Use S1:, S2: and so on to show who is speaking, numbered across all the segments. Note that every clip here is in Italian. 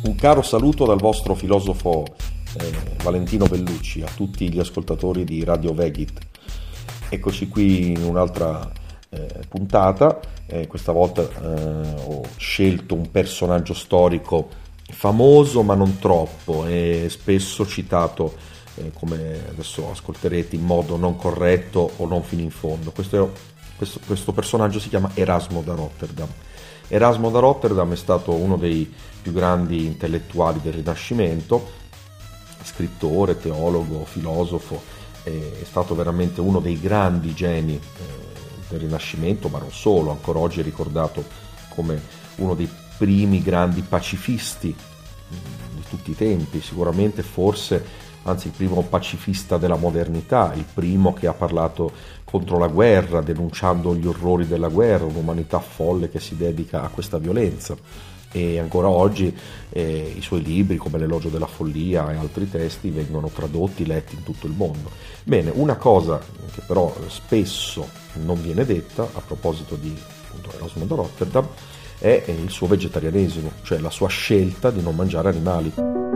S1: Un caro saluto dal vostro filosofo Valentino Bellucci a tutti gli ascoltatori di Radio Vegit. Eccoci qui in un'altra puntata. Questa volta ho scelto un personaggio storico famoso ma non troppo e spesso citato, come adesso ascolterete, in modo non corretto o non fino in fondo. Questo personaggio si chiama Erasmo da Rotterdam. Erasmo da Rotterdam è stato uno dei più grandi intellettuali del Rinascimento, scrittore, teologo, filosofo, è stato veramente uno dei grandi geni del Rinascimento, ma non solo, ancora oggi è ricordato come uno dei primi grandi pacifisti di tutti i tempi, sicuramente forse, anzi il primo pacifista della modernità, il primo che ha parlato contro la guerra, denunciando gli orrori della guerra, un'umanità folle che si dedica a questa violenza. E ancora oggi i suoi libri come L'elogio della follia e altri testi vengono tradotti, letti in tutto il mondo. Bene, una cosa che però spesso non viene detta a proposito di appunto, Erasmo da Rotterdam è il suo vegetarianesimo, cioè la sua scelta di non mangiare animali.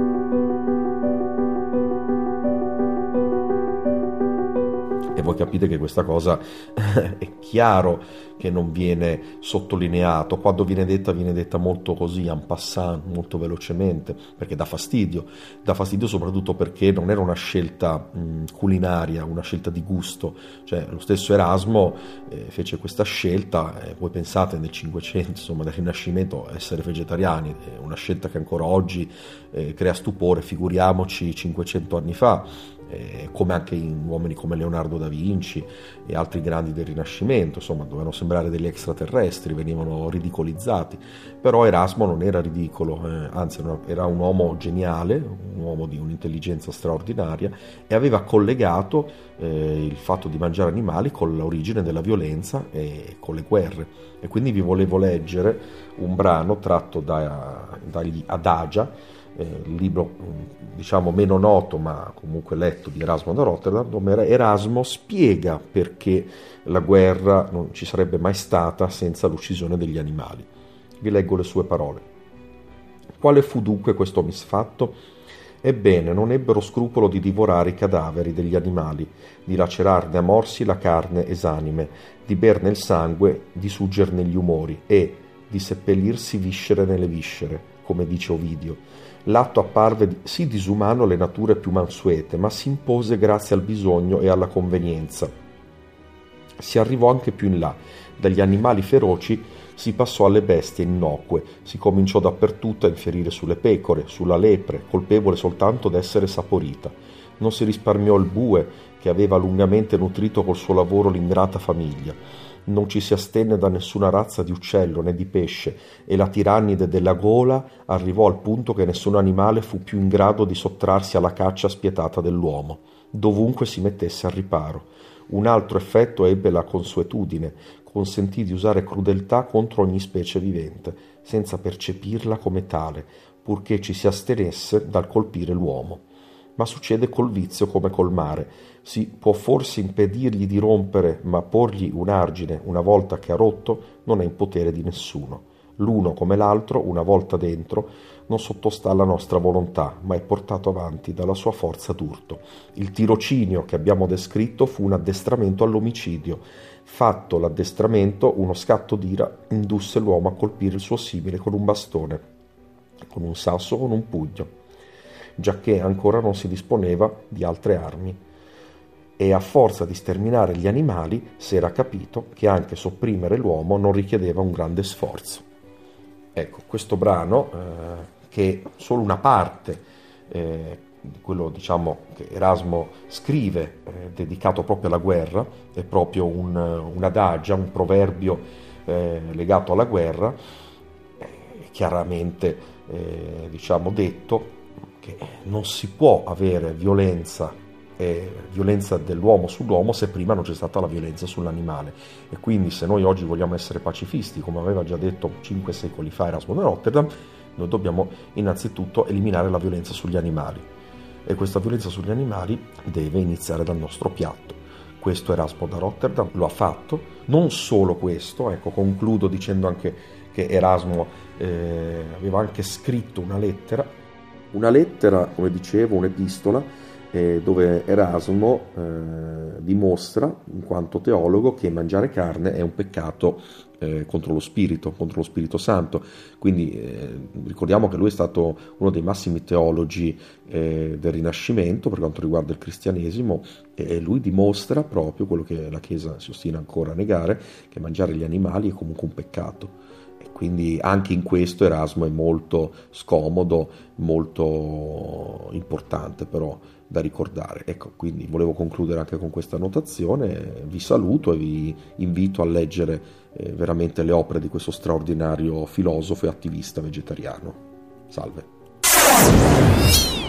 S1: E voi capite che questa cosa è chiaro che non viene sottolineato. Quando viene detta molto così en passant, molto velocemente, perché dà fastidio soprattutto perché non era una scelta culinaria, una scelta di gusto. Cioè lo stesso Erasmo fece questa scelta, voi pensate nel 500, insomma nel Rinascimento, essere vegetariani, è una scelta che ancora oggi crea stupore, figuriamoci 500 anni fa. Come anche in uomini come Leonardo da Vinci e altri grandi del Rinascimento, insomma dovevano sembrare degli extraterrestri, venivano ridicolizzati, però Erasmo non era ridicolo, anzi era un uomo geniale, un uomo di un'intelligenza straordinaria e aveva collegato il fatto di mangiare animali con l'origine della violenza e con le guerre. E quindi vi volevo leggere un brano tratto dagli Adagia, il libro diciamo meno noto ma comunque letto di Erasmo da Rotterdam, dove Erasmo spiega perché la guerra non ci sarebbe mai stata senza l'uccisione degli animali. Vi leggo le sue parole. Quale fu dunque questo misfatto? Ebbene, non ebbero scrupolo di divorare i cadaveri degli animali, di lacerarne a morsi la carne esanime, di berne il sangue, di suggerne gli umori e di seppellirsi viscere nelle viscere, come dice Ovidio. L'atto apparve sì disumano alle nature più mansuete, ma si impose grazie al bisogno e alla convenienza. Si arrivò anche più in là. Dagli animali feroci si passò alle bestie innocue, si cominciò dappertutto a infierire sulle pecore, sulla lepre, colpevole soltanto d'essere saporita. Non si risparmiò il bue, che aveva lungamente nutrito col suo lavoro l'ingrata famiglia. Non ci si astenne da nessuna razza di uccello né di pesce, e la tirannide della gola arrivò al punto che nessun animale fu più in grado di sottrarsi alla caccia spietata dell'uomo, dovunque si mettesse al riparo. Un altro effetto ebbe la consuetudine, consentì di usare crudeltà contro ogni specie vivente, senza percepirla come tale, purché ci si astenesse dal colpire l'uomo. Ma succede col vizio come col mare. Si può forse impedirgli di rompere, ma porgli un argine una volta che ha rotto non è in potere di nessuno. L'uno come l'altro, una volta dentro, non sottostà alla nostra volontà, ma è portato avanti dalla sua forza d'urto. Il tirocinio che abbiamo descritto fu un addestramento all'omicidio. Fatto l'addestramento, uno scatto d'ira indusse l'uomo a colpire il suo simile con un bastone, con un sasso o con un pugno, giacché ancora non si disponeva di altre armi. E a forza di sterminare gli animali si era capito che anche sopprimere l'uomo non richiedeva un grande sforzo. Ecco, questo brano, che è solo una parte di quello diciamo che Erasmo scrive, dedicato proprio alla guerra, è proprio un adagia, un proverbio legato alla guerra, chiaramente diciamo detto che non si può avere violenza dell'uomo sull'uomo se prima non c'è stata la violenza sull'animale. E quindi se noi oggi vogliamo essere pacifisti, come aveva già detto 5 secoli fa Erasmo da Rotterdam, noi dobbiamo innanzitutto eliminare la violenza sugli animali, e questa violenza sugli animali deve iniziare dal nostro piatto. questo Erasmo da Rotterdam lo ha fatto. Non solo questo, ecco, concludo dicendo anche che Erasmo aveva anche scritto una lettera, come dicevo, un'epistola, dove Erasmo dimostra, in quanto teologo, che mangiare carne è un peccato contro lo Spirito Santo. Quindi ricordiamo che lui è stato uno dei massimi teologi del Rinascimento per quanto riguarda il cristianesimo, e lui dimostra proprio quello che la Chiesa si ostina ancora a negare, che mangiare gli animali è comunque un peccato. Quindi anche in questo Erasmo è molto scomodo, molto importante però da ricordare. Ecco, quindi volevo concludere anche con questa notazione. Vi saluto e vi invito a leggere veramente le opere di questo straordinario filosofo e attivista vegetariano. Salve.